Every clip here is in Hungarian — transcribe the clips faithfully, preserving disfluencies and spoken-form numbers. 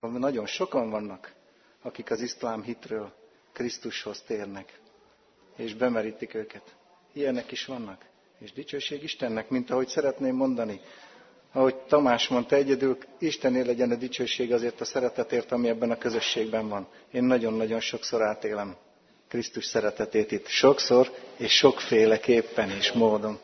Nagyon sokan vannak, akik az iszlám hitről Krisztushoz térnek, és bemerítik őket. Ilyenek is vannak. És dicsőség Istennek, mint ahogy szeretném mondani. Ahogy Tamás mondta, egyedül Istené legyen a dicsőség azért a szeretetért, ami ebben a közösségben van. Én nagyon-nagyon sokszor átélem Krisztus szeretetét itt. Sokszor, és sokféleképpen és módon.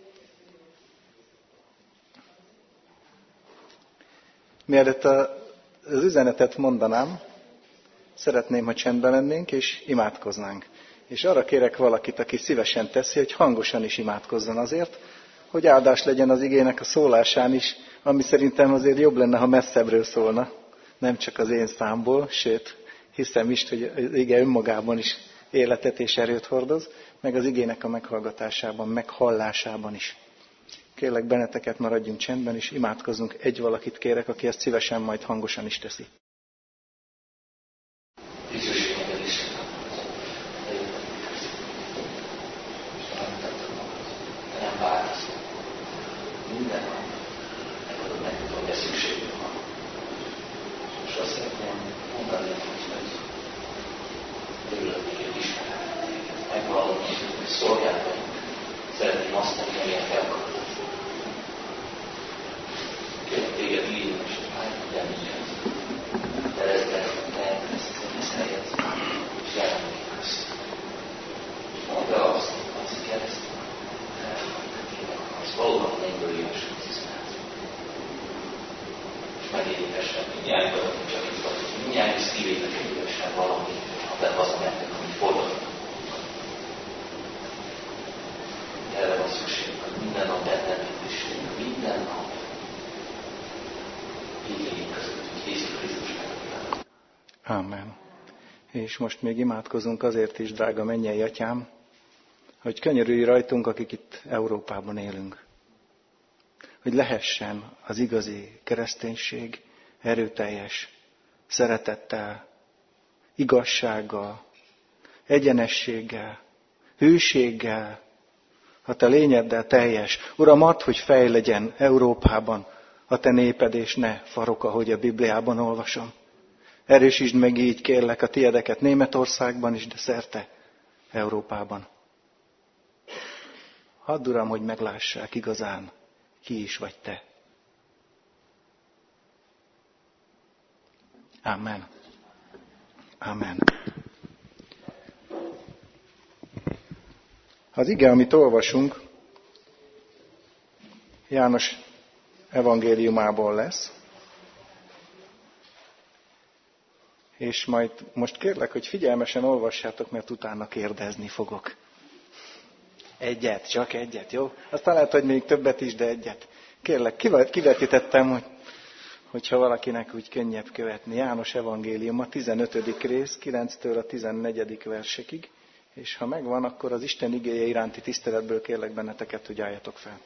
Mielőtt az üzenetet mondanám, szeretném, ha csendben lennénk, és imádkoznánk. És arra kérek valakit, aki szívesen teszi, hogy hangosan is imádkozzon azért, hogy áldás legyen az igének a szólásán is, ami szerintem azért jobb lenne, ha messzebbről szólna, nem csak az én számból, sőt, hiszem is, hogy az ige önmagában is életet és erőt hordoz, meg az igének a meghallgatásában, meghallásában is. Kérlek benneteket, maradjunk csendben, és imádkozzunk. Egy valakit kérek, aki ezt szívesen majd hangosan is teszi. Minden van, megadod neked, hogy ez szükségünk van. És azt szeretném mondani, hogy örülök téged, ismerek téged, megvallom, hogy szolgáld velünk. Szeretném azt tenni, amilyen te akarod. Kérlek téged írjon, és állj bennünket. Terezd el, te ezt ne szeretsz, és jelenleg közt. Mondd el azt, azt keresztül. Az valóban nélkül éves tisztelt. És megérintesen mindjárt, csak itt vagy, hogy mindjárt szívétek évesen valami, ha benne az a nektek, amit fordulnak. Erre van szükségünk, hogy minden nap benned is, minden nap. Így legyünk közöttünk Jézus Krisztus megötlen. Amen. És most még imádkozunk azért is, drága mennyei atyám, hogy könyörülj rajtunk, akik itt Európában élünk. Hogy lehessen az igazi kereszténység erőteljes, szeretettel, igazsággal, egyenességgel, hűséggel, ha te lényeddel teljes. Uram, add, hogy fej legyen Európában a te néped, és ne farok, ahogy a Bibliában olvasom. Erősítsd meg így, kérlek, a tiedeket Németországban is, de szerte Európában. Hadd, Uram, hogy meglássák igazán, ki is vagy te. Amen. Amen. Az ige, amit olvasunk, János evangéliumából lesz, és majd most kérlek, hogy figyelmesen olvassátok, mert utána kérdezni fogok. Egyet, csak egyet, jó? Aztán lehet, hogy még többet is, de egyet. Kérlek, kivetítettem, hogy, hogyha valakinek úgy könnyebb követni. János evangélium, a tizenötödik rész, kilenctől a tizennegyedik versekig, és ha megvan, akkor az Isten igéje iránti tiszteletből kérlek benneteket, hogy álljatok fel.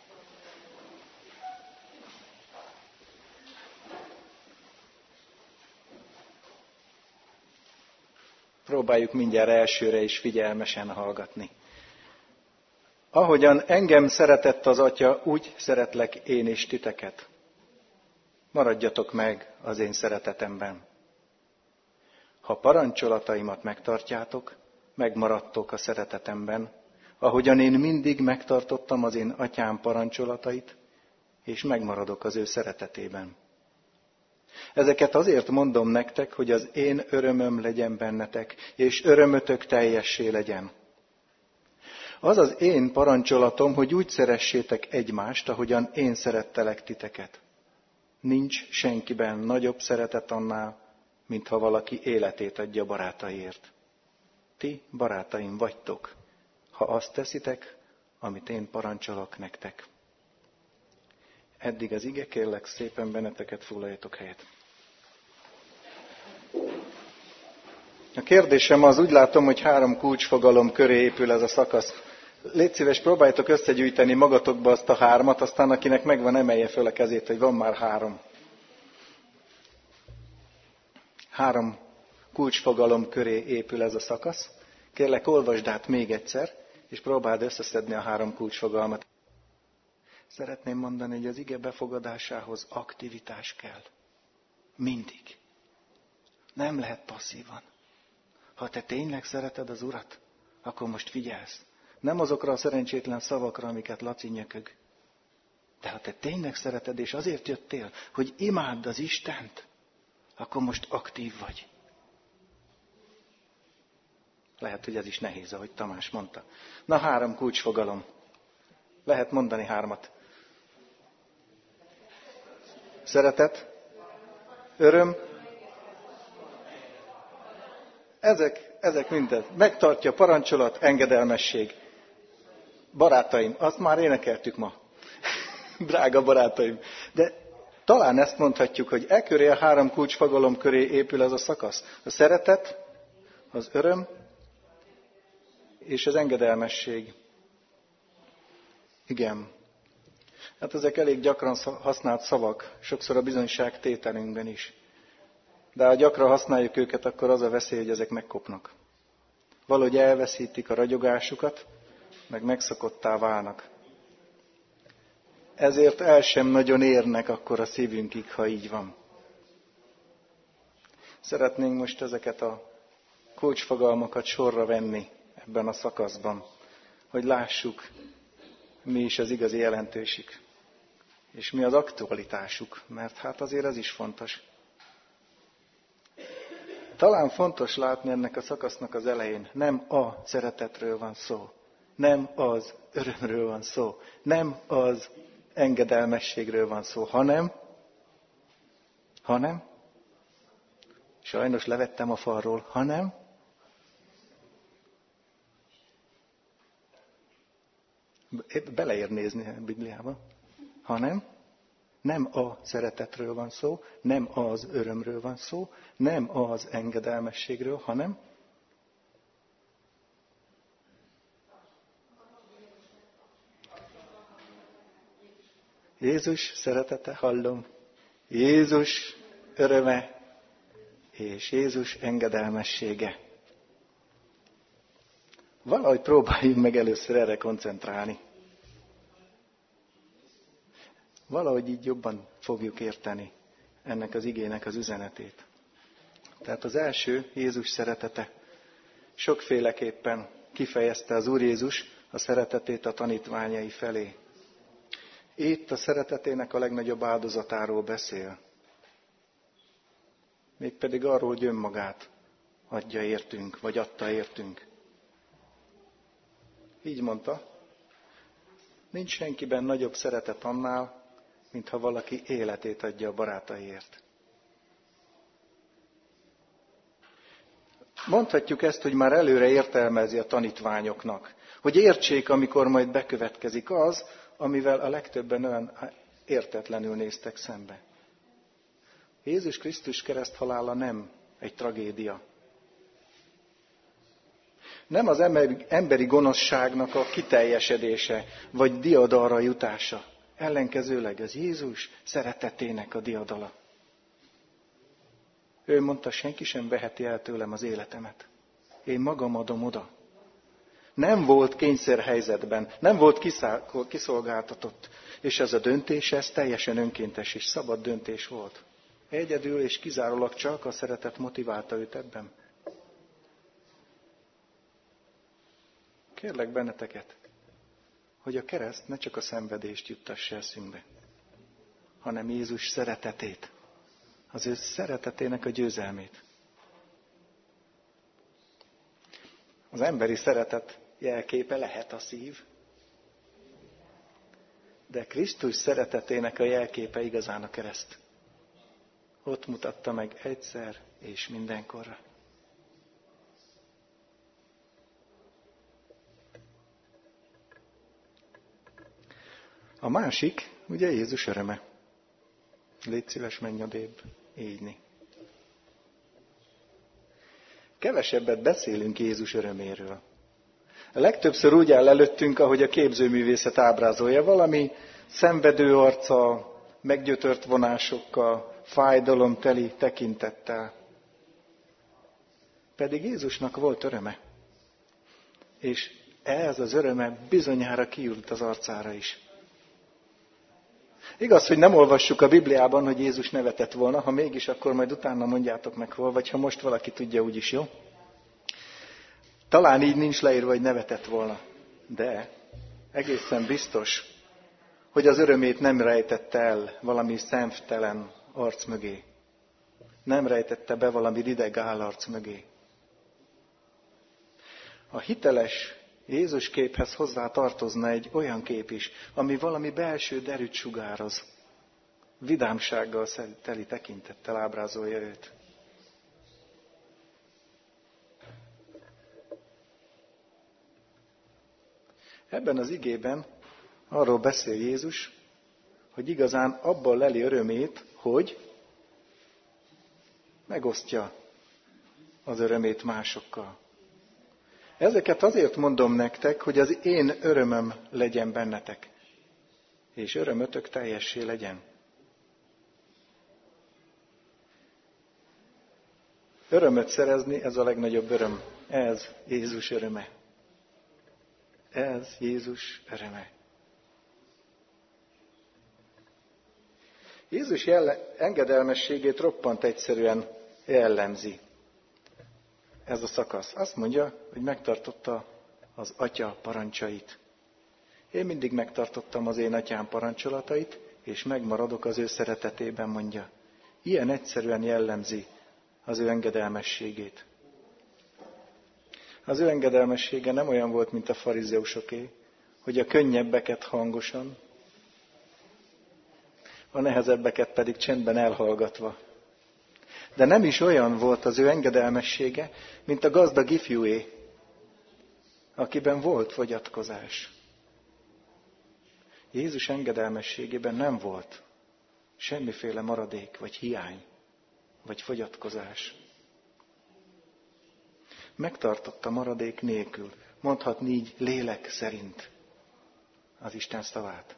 Próbáljuk mindjárt elsőre is figyelmesen hallgatni. Ahogyan engem szeretett az Atya, úgy szeretlek én is titeket. Maradjatok meg az én szeretetemben. Ha parancsolataimat megtartjátok, megmaradtok a szeretetemben, ahogyan én mindig megtartottam az én Atyám parancsolatait, és megmaradok az ő szeretetében. Ezeket azért mondom nektek, hogy az én örömöm legyen bennetek, és örömötök teljessé legyen. Az az én parancsolatom, hogy úgy szeressétek egymást, ahogyan én szerettelek titeket. Nincs senkiben nagyobb szeretet annál, mint ha valaki életét adja barátaiért. Ti barátaim vagytok, ha azt teszitek, amit én parancsolok nektek. Eddig az ige, kérlek szépen benneteket, foglaljatok helyet. A kérdésem az, úgy látom, hogy három kulcsfogalom köré épül ez a szakasz. Légy szíves, próbáljátok összegyűjteni magatokba azt a hármat, aztán akinek megvan, emelje föl a kezét, hogy van már három. Három kulcsfogalom köré épül ez a szakasz. Kérlek, olvasd át még egyszer, és próbáld összeszedni a három kulcsfogalmat. Szeretném mondani, hogy az ige befogadásához aktivitás kell. Mindig. Nem lehet passzívan. Ha te tényleg szereted az Urat, akkor most figyelsz. Nem azokra a szerencsétlen szavakra, amiket Laci nyökög. De ha te tényleg szereted, és azért jöttél, hogy imádd az Istent, akkor most aktív vagy. Lehet, hogy ez is nehéz, ahogy Tamás mondta. Na, három kulcsfogalom. Lehet mondani hármat. Szeretet, öröm. Ezek, ezek minden. Megtartja parancsolat, engedelmesség. Barátaim, azt már énekeltük ma. Drága barátaim. De talán ezt mondhatjuk, hogy e köré, a három kulcsfogalom köré épül ez a szakasz. A szeretet, az öröm és az engedelmesség. Igen. Hát ezek elég gyakran használt szavak, sokszor a bizonyság tételünkben is. De ha gyakran használjuk őket, akkor az a veszély, hogy ezek megkopnak. Valahogy elveszítik a ragyogásukat, meg megszokottá válnak. Ezért el sem nagyon érnek akkor a szívünkig, ha így van. Szeretnénk most ezeket a kulcsfogalmakat sorra venni ebben a szakaszban, hogy lássuk, mi is az igazi jelentősük, és mi az aktualitásuk, mert hát azért ez is fontos. Talán fontos látni ennek a szakasznak az elején, nem a szeretetről van szó, nem az örömről van szó, nem az engedelmességről van szó, hanem, hanem, sajnos levettem a falról, hanem, beleér nézni a Bibliába, hanem, nem a szeretetről van szó, nem az örömről van szó, nem az engedelmességről, hanem Jézus szeretete, hallom, Jézus öröme és Jézus engedelmessége. Valahogy próbáljunk meg először erre koncentrálni. Valahogy így jobban fogjuk érteni ennek az igének az üzenetét. Tehát az első, Jézus szeretete, sokféleképpen kifejezte az Úr Jézus a szeretetét a tanítványai felé. Itt a szeretetének a legnagyobb áldozatáról beszél. Mégpedig arról, hogy önmagát adja értünk, vagy adta értünk. Így mondta, nincs senkiben nagyobb szeretet annál, mintha valaki életét adja a barátaiért. Mondhatjuk ezt, hogy már előre értelmezi a tanítványoknak, hogy értsék, amikor majd bekövetkezik az, amivel a legtöbben olyan értetlenül néztek szembe. Jézus Krisztus kereszthalála nem egy tragédia. Nem az emberi gonoszságnak a kiteljesedése, vagy diadalra jutása. Ellenkezőleg ez Jézus szeretetének a diadala. Ő mondta, senki sem veheti el tőlem az életemet. Én magam adom oda. Nem volt kényszerhelyzetben, nem volt kiszolgáltatott. És ez a döntés, ez teljesen önkéntes és szabad döntés volt. Egyedül és kizárólag csak a szeretet motiválta őt ebben. Kérlek benneteket, hogy a kereszt ne csak a szenvedést juttassa eszünkbe, hanem Jézus szeretetét, az ő szeretetének a győzelmét. Az emberi szeretet jelképe lehet a szív, de Krisztus szeretetének a jelképe igazán a kereszt. Ott mutatta meg egyszer és mindenkorra. A másik, ugye Jézus öröme. Légy szíves, menj odébb, ígyni. Kevesebbet beszélünk Jézus öröméről. A legtöbbször úgy áll előttünk, ahogy a képzőművészet ábrázolja, valami szenvedő arccal, meggyötört vonásokkal, fájdalomteli tekintettel. Pedig Jézusnak volt öröme. És ez az öröme bizonyára kijut az arcára is. Igaz, hogy nem olvassuk a Bibliában, hogy Jézus nevetett volna, ha mégis, akkor majd utána mondjátok meg hol, vagy ha most valaki tudja, úgyis jó. Talán így nincs leírva, hogy nevetett volna, de egészen biztos, hogy az örömét nem rejtette el valami szemtelen arc mögé. Nem rejtette be valami rideg állarc mögé. A hiteles Jézus képhez hozzá tartozna egy olyan kép is, ami valami belső derűt sugároz. Vidámsággal teli tekintettel ábrázolja őt. Ebben az igében arról beszél Jézus, hogy igazán abban leli örömét, hogy megosztja az örömét másokkal. Ezeket azért mondom nektek, hogy az én örömöm legyen bennetek, és örömötök teljessé legyen. Örömöt szerezni, ez a legnagyobb öröm. Ez Jézus öröme. Ez Jézus öröme. Jézus jelle, engedelmességét roppant egyszerűen jellemzi ez a szakasz. Azt mondja, hogy megtartotta az Atya parancsait. Én mindig megtartottam az én Atyám parancsolatait, és megmaradok az ő szeretetében, mondja. Ilyen egyszerűen jellemzi az ő engedelmességét. Az ő engedelmessége nem olyan volt, mint a farizeusoké, hogy a könnyebbeket hangosan, a nehezebbeket pedig csendben elhallgatva. De nem is olyan volt az ő engedelmessége, mint a gazdag ifjúé, akiben volt fogyatkozás. Jézus engedelmességében nem volt semmiféle maradék, vagy hiány, vagy fogyatkozás. Megtartotta maradék nélkül, mondhatni így lélek szerint az Isten szavát.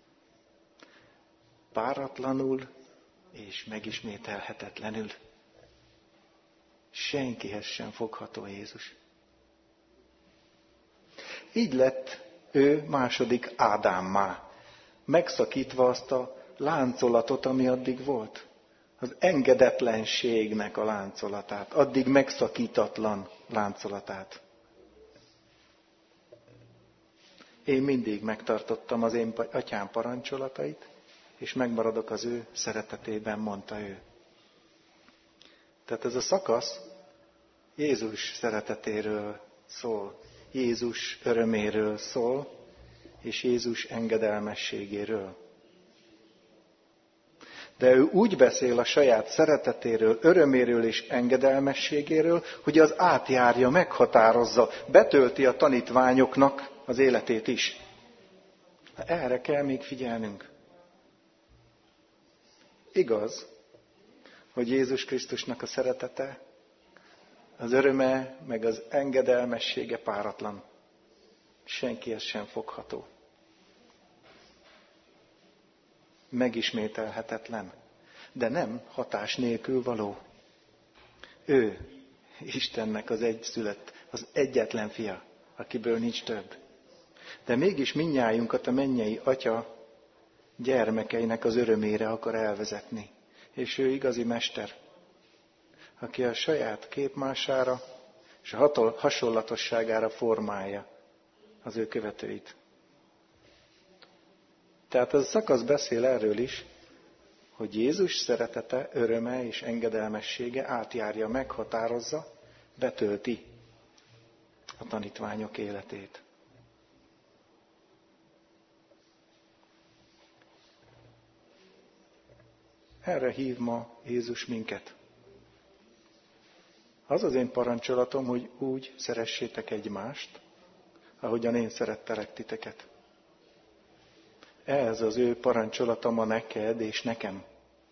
Páratlanul és megismételhetetlenül. Senkihez sem fogható Jézus. Így lett ő második Ádámmá, megszakítva azt a láncolatot, ami addig volt. Az engedetlenségnek a láncolatát, addig megszakítatlan láncolatát. Én mindig megtartottam az én Atyám parancsolatait, és megmaradok az ő szeretetében, mondta ő. Tehát ez a szakasz Jézus szeretetéről szól, Jézus öröméről szól, és Jézus engedelmességéről. De ő úgy beszél a saját szeretetéről, öröméről és engedelmességéről, hogy az átjárja, meghatározza, betölti a tanítványoknak az életét is. Erre kell még figyelnünk. Igaz, hogy Jézus Krisztusnak a szeretete, az öröme, meg az engedelmessége páratlan. Senkihez sem fogható. Megismételhetetlen, de nem hatás nélkül való. Ő Istennek az egyszülött, az egyetlen fia, akiből nincs több. De mégis mindnyájunkat a mennyei Atya gyermekeinek az örömére akar elvezetni. És ő igazi mester, aki a saját képmására és a hasonlatosságára formálja az ő követőit. Tehát ez a szakasz beszél erről is, hogy Jézus szeretete, öröme és engedelmessége átjárja, meghatározza, betölti a tanítványok életét. Erre hív ma Jézus minket. Az az én parancsolatom, hogy úgy szeressétek egymást, ahogyan én szerettelek titeket. Ez az ő parancsolata ma neked és nekem.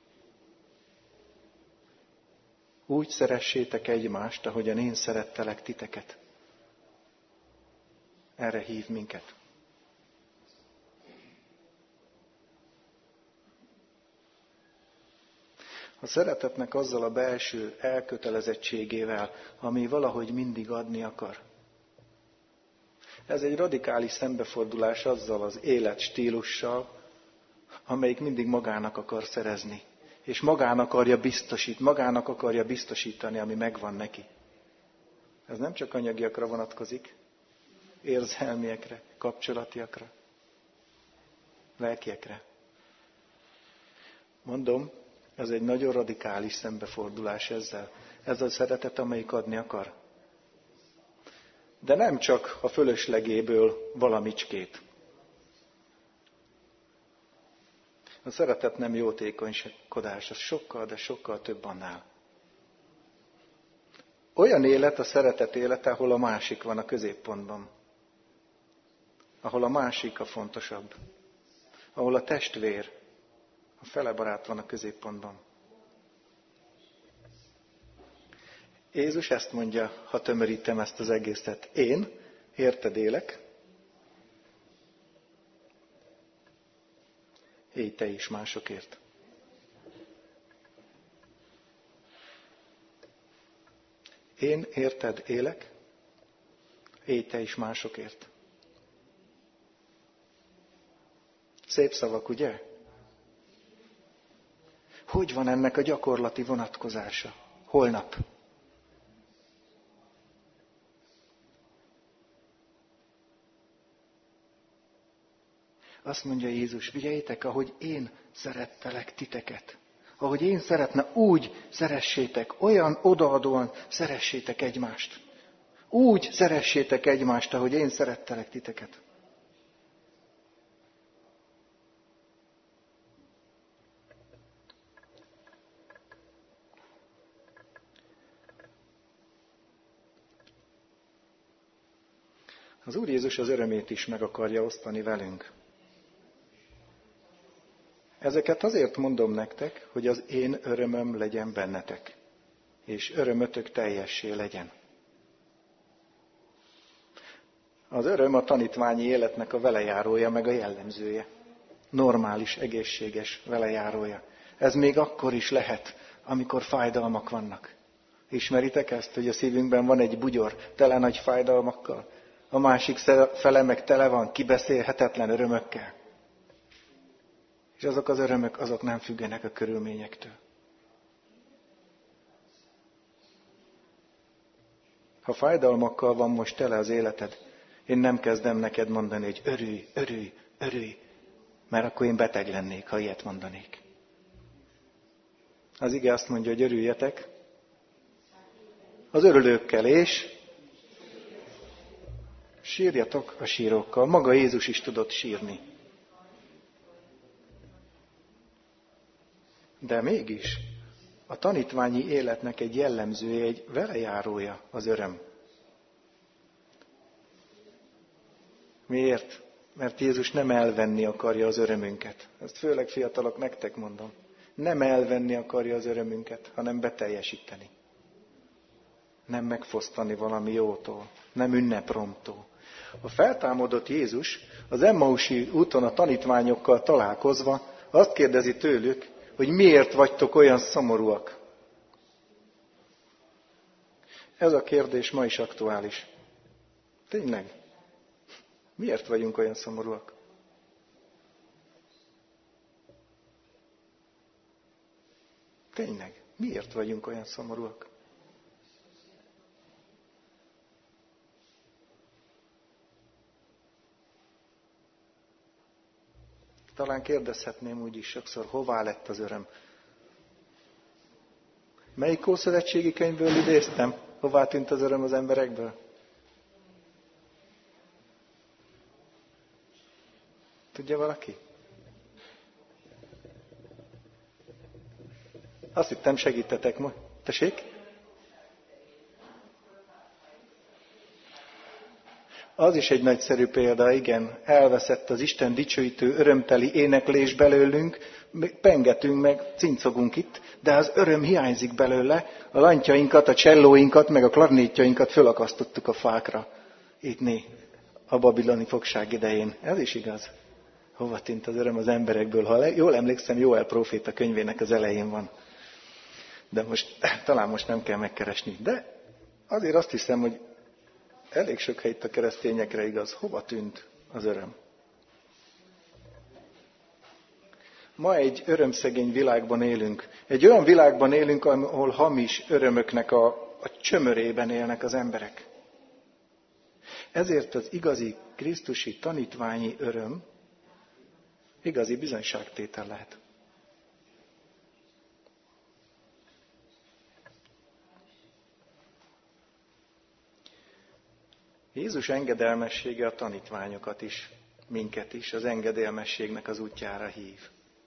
Úgy szeressétek egymást, ahogyan én szerettelek titeket. Erre hív minket. A szeretetnek azzal a belső elkötelezettségével, ami valahogy mindig adni akar. Ez egy radikális szembefordulás azzal az életstílussal, amelyik mindig magának akar szerezni, és magának akarja biztosít, magának akarja biztosítani, ami megvan neki. Ez nem csak anyagiakra vonatkozik, érzelmiekre, kapcsolatiakra, lelkiekre. Mondom, ez egy nagyon radikális szembefordulás ezzel. Ez a szeretet, amelyik adni akar. De nem csak a fölöslegéből valamicskét. A szeretet nem jótékonykodás, az sokkal, de sokkal több annál. Olyan élet a szeretet élete, ahol a másik van a középpontban. Ahol a másik a fontosabb. Ahol a testvér, a felebarát van a középpontban. Jézus ezt mondja, ha tömörítem ezt az egészet. Én, érted élek, élj te is másokért. Én, érted élek, élj te is másokért. Szép szavak, ugye? Hogy van ennek a gyakorlati vonatkozása? Holnap. Azt mondja Jézus, figyeljétek, ahogy én szerettelek titeket. Ahogy én szeretne, úgy szeressétek, olyan odaadóan szeressétek egymást. Úgy szeressétek egymást, ahogy én szerettelek titeket. Az Úr Jézus az örömét is meg akarja osztani velünk. Ezeket azért mondom nektek, hogy az én örömöm legyen bennetek, és örömötök teljessé legyen. Az öröm a tanítványi életnek a velejárója, meg a jellemzője. Normális, egészséges velejárója. Ez még akkor is lehet, amikor fájdalmak vannak. Ismeritek ezt, hogy a szívünkben van egy bugyor, tele nagy fájdalmakkal? A másik fele meg tele van kibeszélhetetlen örömökkel. És azok az örömök, azok nem függenek a körülményektől. Ha fájdalmakkal van most tele az életed, én nem kezdem neked mondani, hogy örülj, örülj, örülj, mert akkor én beteg lennék, ha ilyet mondanék. Az ige azt mondja, hogy örüljetek az örülőkkel, és sírjatok a sírokkal. Maga Jézus is tudott sírni. De mégis a tanítványi életnek egy jellemzője, egy velejárója az öröm. Miért? Mert Jézus nem elvenni akarja az örömünket. Ezt főleg fiatalok, nektek mondom. Nem elvenni akarja az örömünket, hanem beteljesíteni. Nem megfosztani valami jótól, nem ünnepromtól. A feltámadott Jézus az Emmausi úton a tanítványokkal találkozva azt kérdezi tőlük, hogy miért vagytok olyan szomorúak. Ez a kérdés ma is aktuális. Tényleg? Miért vagyunk olyan szomorúak? Tényleg? Miért vagyunk olyan szomorúak? Talán kérdezhetném úgy is sokszor, hová lett az öröm? Melyik ószövetségi könyvből idéztem? Hová tűnt az öröm az emberekből? Tudja valaki? Azt hittem, segítetek ma. Tessék? Az is egy nagyszerű példa, igen. Elveszett az Isten dicsőítő, örömteli éneklés belőlünk, pengetünk meg, cincogunk itt, de az öröm hiányzik belőle. A lantyainkat, a csellóinkat, meg a klarnétjainkat fölakasztottuk a fákra. Itt né, a babiloni fogság idején. Ez is igaz. Hova tűnt az öröm az emberekből? Ha jól emlékszem, Jóel próféta könyvének az elején van. De most, talán most nem kell megkeresni. De azért azt hiszem, hogy elég sok helyt a keresztényekre igaz. Hova tűnt az öröm? Ma egy örömszegény világban élünk. Egy olyan világban élünk, ahol hamis örömöknek a, a csömörében élnek az emberek. Ezért az igazi krisztusi tanítványi öröm igazi bizonyságtétel lehet. Jézus engedelmessége a tanítványokat is, minket is az engedelmességnek az útjára hív.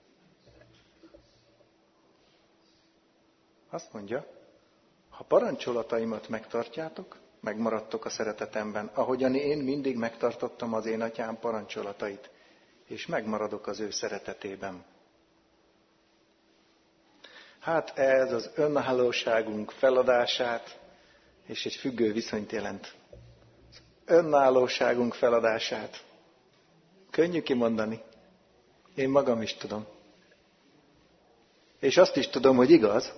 Azt mondja, ha parancsolataimat megtartjátok, megmaradtok a szeretetemben, ahogyan én mindig megtartottam az én atyám parancsolatait, és megmaradok az ő szeretetében. Hát ez az önállóságunk feladását, és egy függő viszonyt jelent. Az önállóságunk feladását. Könnyű kimondani. Én magam is tudom. És azt is tudom, hogy igaz.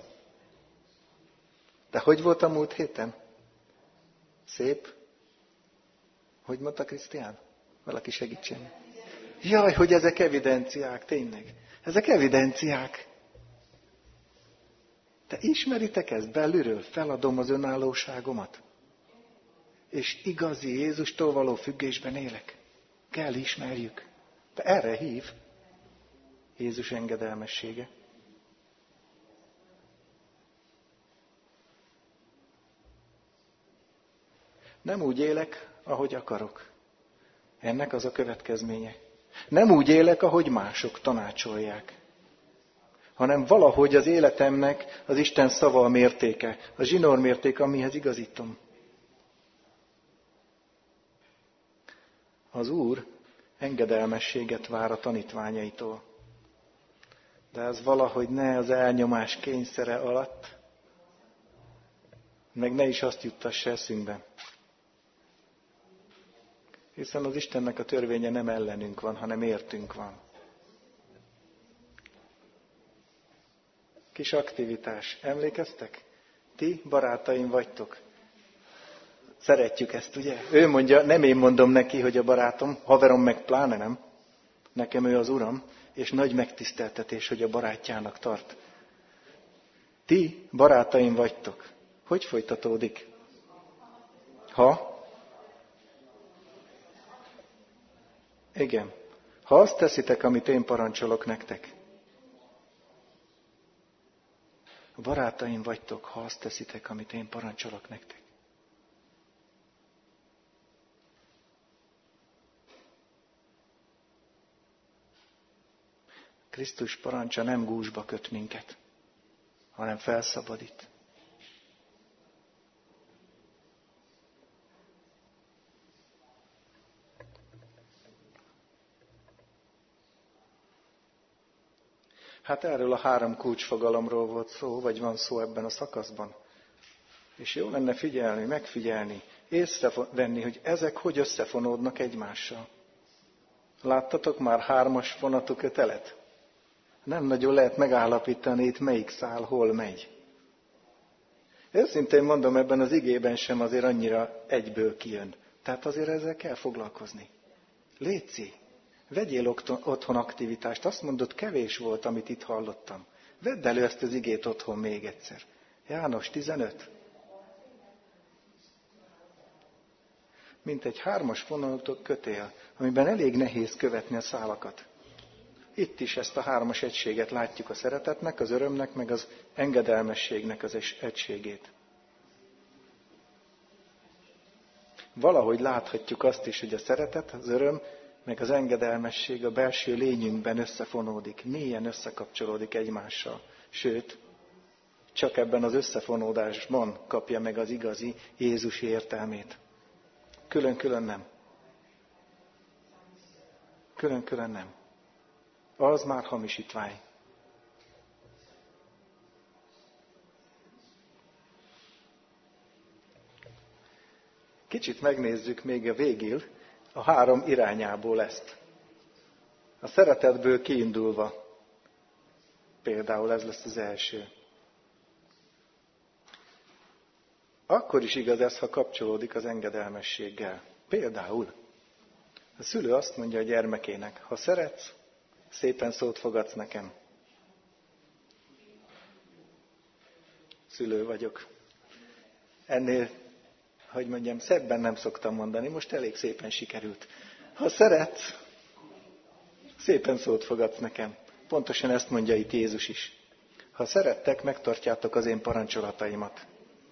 De hogy volt a múlt héten? Szép? Hogy mondta Krisztián? Valaki segítsen. Jaj, hogy ezek evidenciák, tényleg. Ezek evidenciák. Te ismeritek ezt belülről? Feladom az önállóságomat. És igazi Jézustól való függésben élek. Kell ismerjük. De erre hív Jézus engedelmessége. Nem úgy élek, ahogy akarok. Ennek az a következménye. Nem úgy élek, ahogy mások tanácsolják, hanem valahogy az életemnek az Isten szava a mértéke, a zsinór mértéke, amihez igazítom. Az Úr engedelmességet vár a tanítványaitól. De ez valahogy ne az elnyomás kényszere alatt, meg ne is azt juttassa eszünkbe. Hiszen az Istennek a törvénye nem ellenünk van, hanem értünk van. Kis aktivitás. Emlékeztek? Ti barátaim vagytok. Szeretjük ezt, ugye? Ő mondja, nem én mondom neki, hogy a barátom, haverom meg pláne nem. Nekem ő az Uram, és nagy megtiszteltetés, hogy a barátjának tart. Ti barátaim vagytok. Hogy folytatódik? Ha? Igen. Ha azt teszitek, amit én parancsolok nektek. Barátaim vagytok, ha azt teszitek, amit én parancsolok nektek. Krisztus parancsa nem gúzsba köt minket, hanem felszabadít. Hát erről a három kulcsfogalomról volt szó, vagy van szó ebben a szakaszban. És jó lenne figyelni, megfigyelni, észrevenni, hogy ezek hogy összefonódnak egymással. Láttatok már hármas fonatú kötelet? Nem nagyon lehet megállapítani, itt melyik szál hol megy. Őszintén mondom, ebben az igében sem azért annyira egyből kijön. Tehát azért ezzel kell foglalkozni. Léci! Vegyél otthon aktivitást. Azt mondod, kevés volt, amit itt hallottam. Vedd elő ezt az igét otthon még egyszer. János tizenöt. Mint egy hármas fonalú kötél, amiben elég nehéz követni a szálakat. Itt is ezt a hármas egységet látjuk, a szeretetnek, az örömnek, meg az engedelmességnek az egységét. Valahogy láthatjuk azt is, hogy a szeretet, az öröm, meg az engedelmesség a belső lényünkben összefonódik, mélyen összekapcsolódik egymással. Sőt, csak ebben az összefonódásban kapja meg az igazi Jézusi értelmét. Külön-külön nem. Külön-külön nem. Az már hamisítvány. Kicsit megnézzük még a végül a három irányából ezt. A szeretetből kiindulva. Például ez lesz az első. Akkor is igaz ez, ha kapcsolódik az engedelmességgel. Például a szülő azt mondja a gyermekének, ha szeretsz, szépen szót fogadsz nekem. Szülő vagyok. Ennél, hogy mondjam, szebben nem szoktam mondani, most elég szépen sikerült. Ha szeretsz, szépen szót fogadsz nekem. Pontosan ezt mondja itt Jézus is. Ha szerettek, megtartjátok az én parancsolataimat.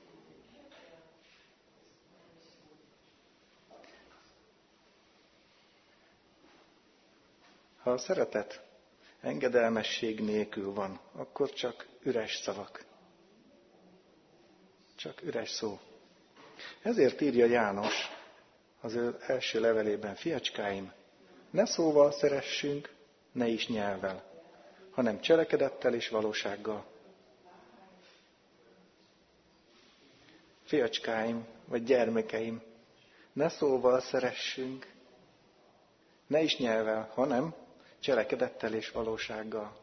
Ha a szeretet engedelmesség nélkül van, akkor csak üres szavak. Csak üres szó. Ezért írja János az ő első levelében: fiacskáim, ne szóval szeressünk, ne is nyelvvel, hanem cselekedettel és valósággal. Fiacskáim, vagy gyermekeim, ne szóval szeressünk, ne is nyelvvel, hanem cselekedettel és valósággal.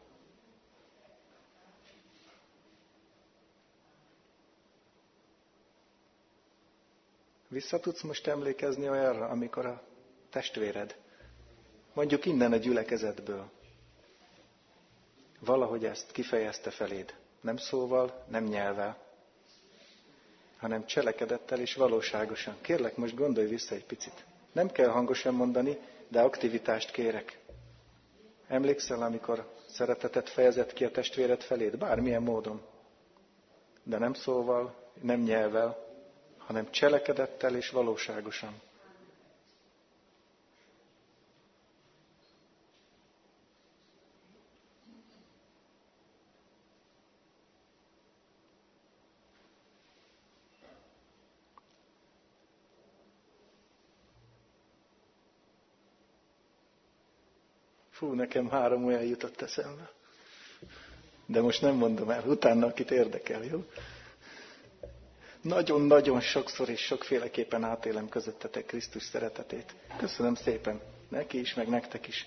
Vissza tudsz most emlékezni olyanra, amikor a testvéred, mondjuk innen a gyülekezetből, valahogy ezt kifejezte feléd. Nem szóval, nem nyelvvel, hanem cselekedettel és valóságosan. Kérlek, most gondolj vissza egy picit. Nem kell hangosan mondani, de aktivitást kérek. Emlékszel, amikor szeretetet fejezett ki a testvéred feléd? Bármilyen módon. De nem szóval, nem nyelvvel, hanem cselekedettel és valóságosan. Fú, nekem három olyan jutott eszembe. De most nem mondom el, utána akit érdekel, jó? Nagyon-nagyon sokszor és sokféleképpen átélem közöttetek Krisztus szeretetét. Köszönöm szépen, neki is, meg nektek is.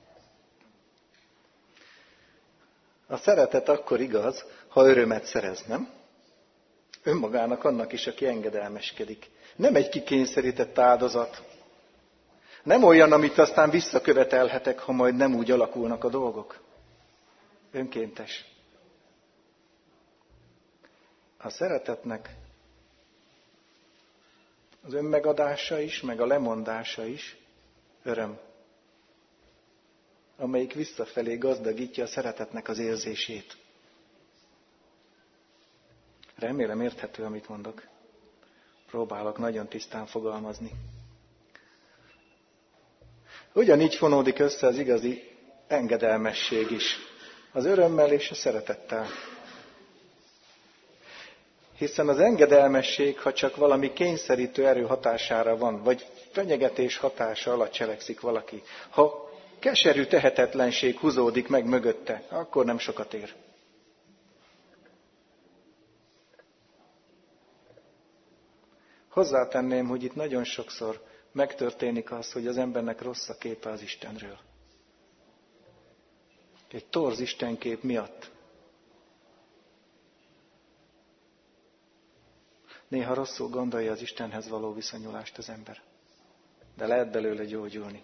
A szeretet akkor igaz, ha örömet szerez, nem? Önmagának, annak is, aki engedelmeskedik. Nem egy kikényszerített áldozat. Nem olyan, amit aztán visszakövetelhetek, ha majd nem úgy alakulnak a dolgok. Önkéntes. A szeretetnek az önmegadása is, meg a lemondása is öröm, amelyik visszafelé gazdagítja a szeretetnek az érzését. Remélem érthető, amit mondok. Próbálok nagyon tisztán fogalmazni. Ugyanígy fonódik össze az igazi engedelmesség is, az örömmel és a szeretettel. Hiszen az engedelmesség, ha csak valami kényszerítő erő hatására van, vagy fenyegetés hatása alatt cselekszik valaki, ha keserű tehetetlenség húzódik meg mögötte, akkor nem sokat ér. Hozzátenném, hogy itt nagyon sokszor megtörténik az, hogy az embernek rossz a képe az Istenről. Egy torz istenkép miatt. Néha rosszul gondolja az Istenhez való viszonyulást az ember. De lehet belőle gyógyulni.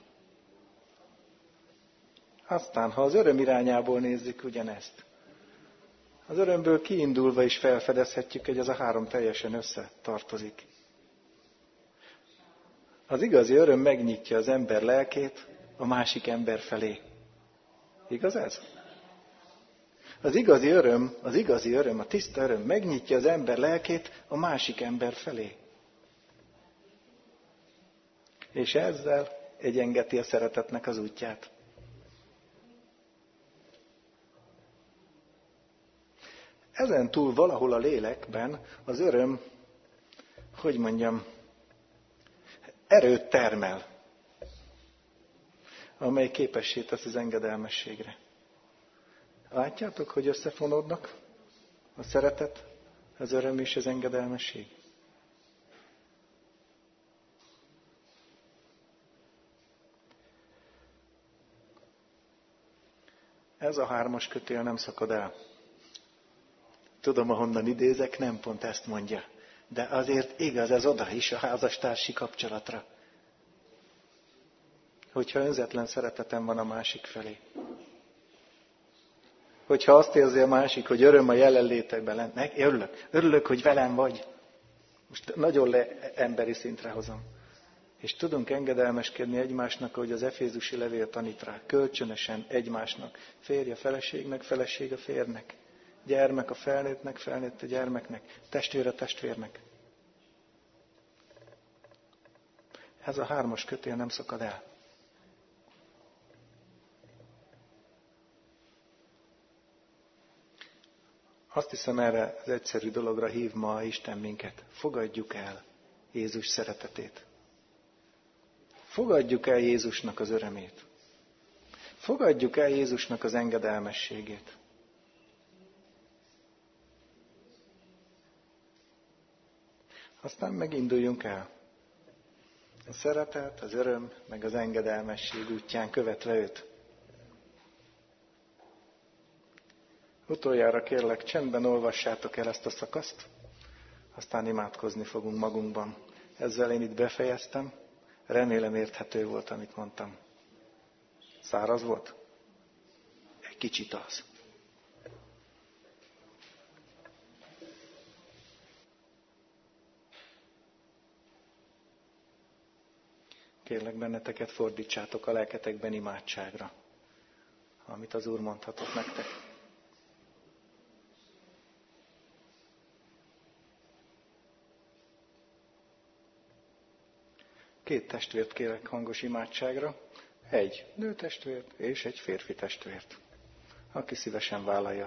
Aztán, ha az öröm irányából nézzük ugyanezt, az örömből kiindulva is felfedezhetjük, hogy ez a három teljesen összetartozik. Az igazi öröm megnyitja az ember lelkét a másik ember felé. Igaz ez? Az igazi öröm, az igazi öröm, a tiszta öröm megnyitja az ember lelkét a másik ember felé. És ezzel egyengeti a szeretetnek az útját. Ezen túl valahol a lélekben az öröm, hogy mondjam, erőt termel, amely képessé tesz az engedelmességre. Látjátok, hogy összefonódnak a szeretet, az öröm és az engedelmesség? Ez a hármas kötél nem szakad el. Tudom, ahonnan idézek, nem pont ezt mondja. De azért igaz ez oda is a házastársi kapcsolatra. Hogyha önzetlen szeretetem van a másik felé. Hogyha azt érzi a másik, hogy öröm a jelenlétedben lenni, örülök, örülök, hogy velem vagy. Most nagyon le emberi szintre hozom. És tudunk engedelmeskedni egymásnak, ahogy az Efézusi levél tanít rá, kölcsönösen egymásnak. Férj a feleségnek, feleség a férnek. Gyermek a felnőttnek, felnőtt a gyermeknek. Testvér a testvérnek. Ez a hármas kötél nem szakad el. Azt hiszem, erre az egyszerű dologra hív ma Isten minket. Fogadjuk el Jézus szeretetét. Fogadjuk el Jézusnak az örömét. Fogadjuk el Jézusnak az engedelmességét. Aztán meginduljunk el. A szeretet, az öröm, meg az engedelmesség útján követve őt. Utoljára kérlek, csendben olvassátok el ezt a szakaszt, aztán imádkozni fogunk magunkban. Ezzel én itt befejeztem. Remélem érthető volt, amit mondtam. Száraz volt? Egy kicsit az. Kérlek benneteket, fordítsátok a lelketekben imádságra, amit az Úr mondhatott nektek. Két testvért kérek hangos imádságra, egy nő testvért és egy férfi testvért, aki szívesen vállalja.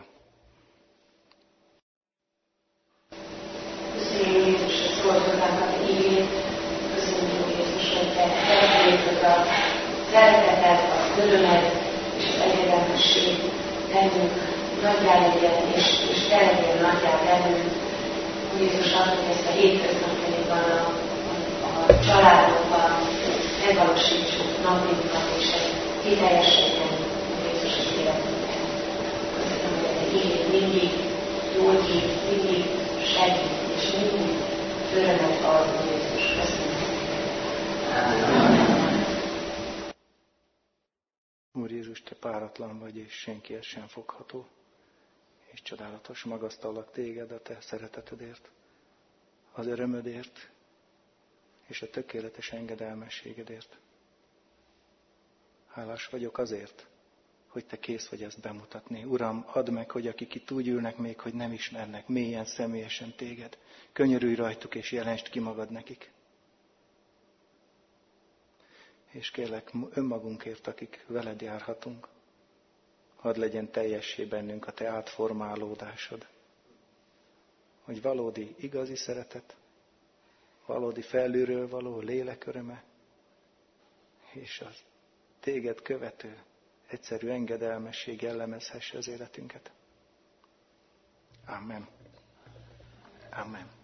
Köszönjük Jézus, hogy szólt hozzánk a Te igét. Köszönjük Jézus, hogy Te elkészített a szereteted, az örömed és az engedelmesség bennünk nagyjá legyen, és, és Te legyél nagyjá bennünk. Jézus, azt, hogy ezt a hétköznapjainkban a, a családokban megvalósítsuk napjainkban, és ez kiteljesedjen Jézus az életünkben. Köszönöm, hogy Te igét mindig gyógyít, mindig segít, és mindig örömet ad Jézus. Köszönöm. Úr Jézus, Te páratlan vagy, és senkihez sem fogható, és csodálatos, magasztallak Téged a Te szeretetedért, az örömödért, és a tökéletes engedelmességedért. Hálás vagyok azért, hogy Te kész vagy ezt bemutatni. Uram, add meg, hogy akik itt úgy ülnek még, hogy nem ismernek mélyen, személyesen Téged, könyörülj rajtuk, és jelensd ki magad nekik. És kérlek, önmagunkért, akik veled járhatunk, hadd legyen teljessé bennünk a Te átformálódásod, hogy valódi, igazi szeretet, valódi felülről való lélek öröme, és a Téged követő, egyszerű engedelmesség jellemezhesse az életünket. Amen. Amen.